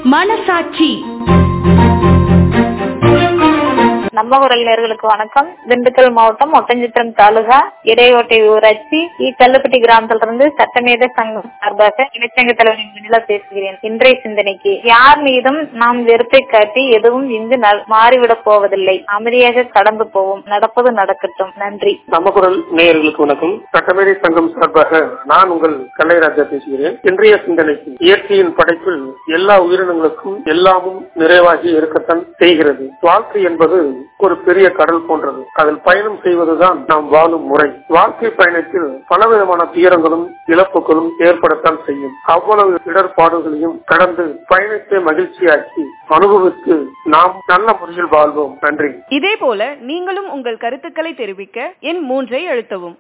மனசாட்சி. நம்ம குரல் நேயர்களுக்கு வணக்கம். திண்டுக்கல் மாவட்டம் ஒட்டன்சத்திரம் தாலுகா இடையோட்டை ஊராட்சி கல்லுப்பட்டி கிராமத்திலிருந்து சட்டமேத சங்கம் சார்பாக இணைச்சங்க தலைவரின் முன்னிலை பேசுகிறேன். இன்றைய சிந்தனைக்கு, யார் மீதும் நாம் வெறுப்பை காட்டி எதுவும் இங்கு மாறிவிடப் போவதில்லை. அமைதியாக கடந்து போவோம். நடப்பது நடக்கட்டும். நன்றி. நம்ம குரல் நேயர்களுக்கு வணக்கம். சட்டமேதை சங்கம் சார்பாக நான் உங்கள் கல்லைராஜா பேசுகிறேன். இன்றைய சிந்தனைக்கு, இயற்கையின் படைப்பில் எல்லா உயிரினங்களுக்கும் எல்லாமும் நிறைவாகி இருக்கத்தான் செய்கிறது. வாழ்க்கை என்பது ஒரு பெரிய கடல் போன்றது. அதில் பயணம் செய்வதுதான் நாம் வாழும் முறை. வாழ்க்கை பயணத்தில் பலவிதமான துயரங்களும் இழப்புகளும் ஏற்படத்தான் செய்யும். அவ்வளவு இடர்பாடுகளையும் கடந்து பயணத்தை மகிழ்ச்சியாக்கி அனுபவித்து நாம் நல்ல முறையில் வாழ்வோம். நன்றி. இதே போல நீங்களும் உங்கள் கருத்துக்களை தெரிவிக்க எண் 3 அழுத்தவும்.